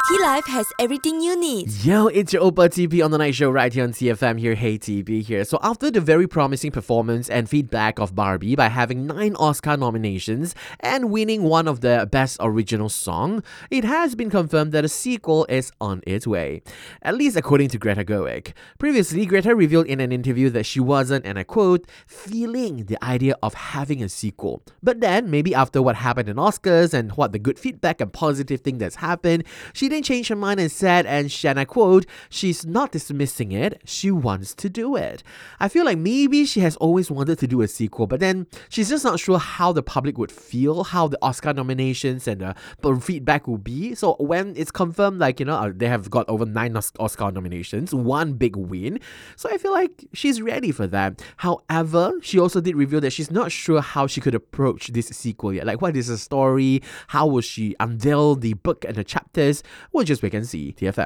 T-Life has everything you need. Yo, it's your Oppa TP on the night show right here on TFM here. Hey TP here. So after the very promising performance and feedback of Barbie by having 9 Oscar nominations and winning one of the Best Original Song, it has been confirmed that a sequel is on its way. At least according to Greta Gerwig. Previously, Greta revealed in an interview that she wasn't, and I quote, feeling the idea of having a sequel. But then, maybe after what happened in Oscars and what the good feedback and positive thing that's happened, she didn't change her mind and said, and I quote, she's not dismissing it, she wants to do it. I feel like maybe she has always wanted to do a sequel, but then she's just not sure how the public would feel, how the Oscar nominations and the feedback will be. So when it's confirmed, they have got over 9 Oscar nominations, one big win. So I feel like she's ready for that. However, she also did reveal that she's not sure how she could approach this sequel yet. Like, what is the story? How will she unveil the book and the chapters? We'll just wait and see. TFM.